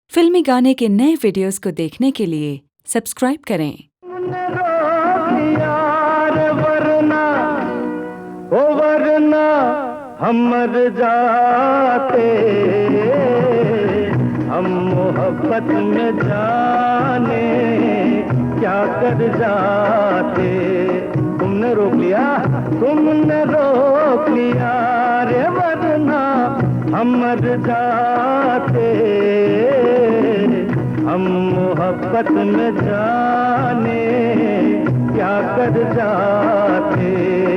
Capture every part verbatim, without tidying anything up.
फिल्मी गाने के नए वीडियोस को देखने के लिए सब्सक्राइब करें। वरना ओ वरना हम मर जाते, हम मोहब्बत में जाने क्या कर जाते। तुमने रोक लिया, तुमने रोक लिया रे, वरना हम मर जाते, हम मोहब्बत में जाने क्या कर जाते।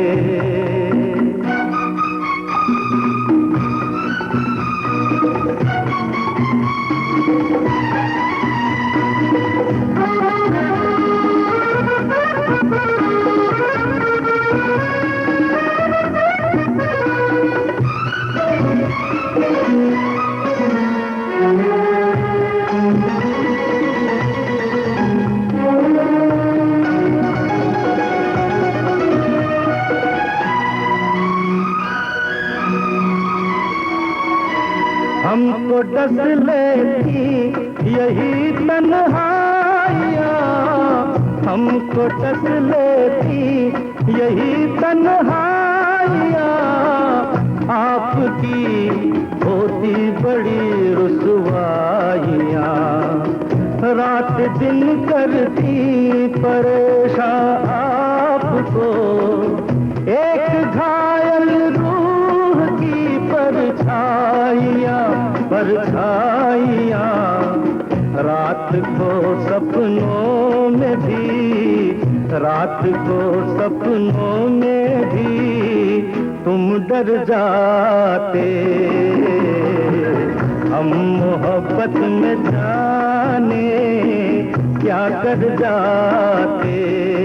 हमको डस लेती यही तन्हाइयाँ, हमको डस लेती यही तन्हाइयाँ, आपकी होती बड़ी रुसवाइयाँ, रात दिन करती परेशान आपको, एक घायल रूह की परछाइयाँ परछाइयाँ, रात को सपनों में भी, रात को सपनों में भी तुम डर जाते, हम मोहब्बत में जाने क्या कर जाते।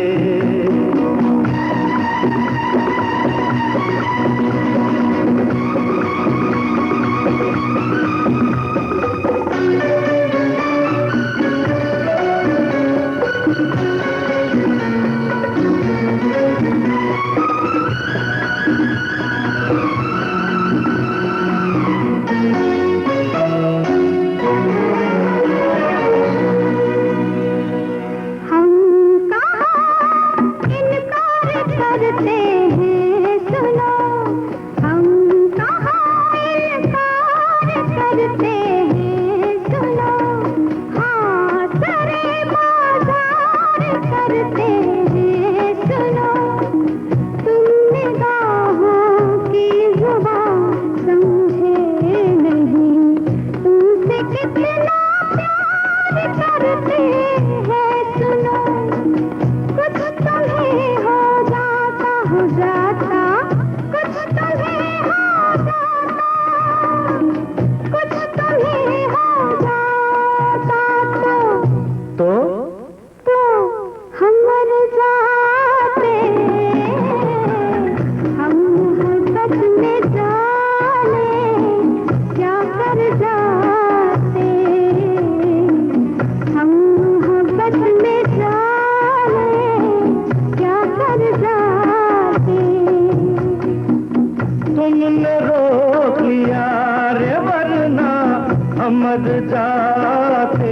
तुमने रोक लिया रे, वरना हम मर जाते,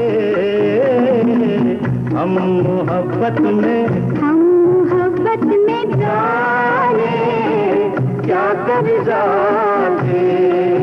हम मोहब्बत में हम मोहब्बत में जाने क्या कर जाते।